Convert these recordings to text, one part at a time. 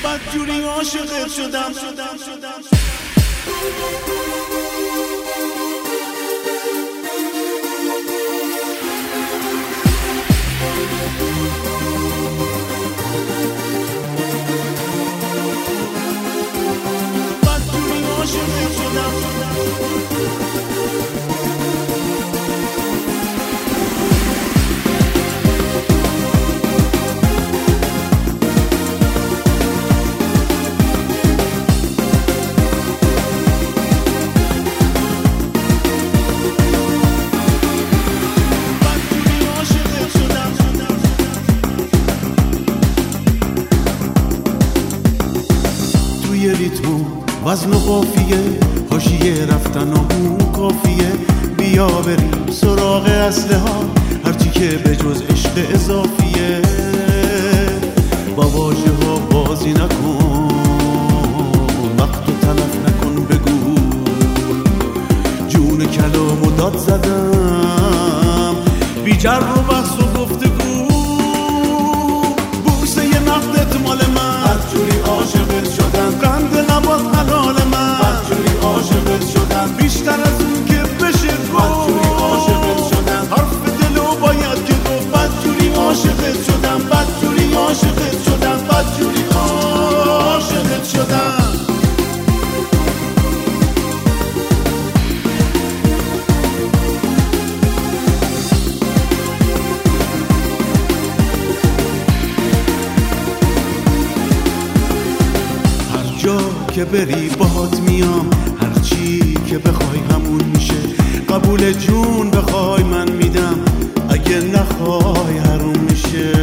بدجوری عاشقت شدم. بدجوری عاشقت شدم. توی ریتم وزن و قافیه حاشیه رفتن و اون کافیه. بیا بریم سراغ اصله ها هرچی که به جز عشق اضافیه. با واژه ها بازی نکن وقتو تلف نکن بگو جون کلامو داد زدم بی جر و بحث و گفتگو. بوسه ی نقدت مال من بدجوری عاشقت شدم. قند لبات حلال من بدجوری عاشقت شدم. بیشتر از اون که بشه گفت بدجوری عاشقت شدم. حرف دلو باید که گفت بدجوری عاشقت شدم. بدجوری عاشقت شدم. بدجوری عاشقت شدم. جا که بری باهات میام هرچی که بخوای همون میشه. قبول جون بخوای من میدم اگه نخوای حروم میشه.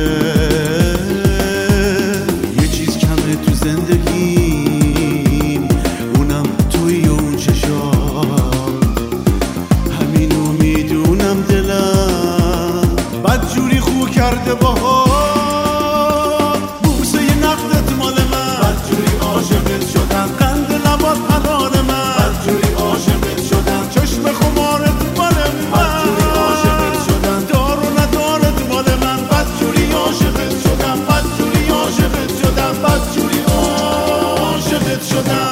یه چیز کمه تو زندگیم اونم توی اون چشات همینو میدونم دلم بدجوری خو کرده باهات. بوسه ی نقدت مال من بدجوری عاشقت شدم. قند لبات حلال من بدجوری عاشقت شدم. چشم خمارت مال من بدجوری عاشقت شدم. دار و ندارت مال من بدجوری عاشقت شدم. بدجوری عاشقت شدم. بدجوری عاشقت شدم.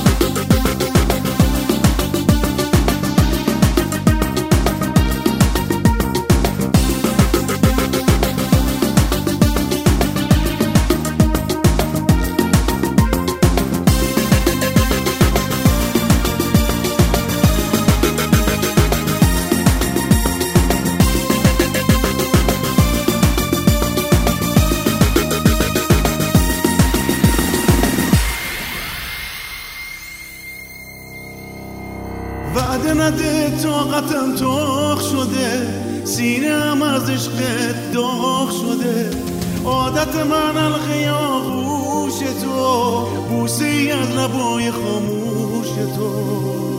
وعده نده طاقتم تاق شده سینه‌ام از عشقت داغ شده. عادت من حلقه آغوش تو بوسه ای از لبای خاموش تو.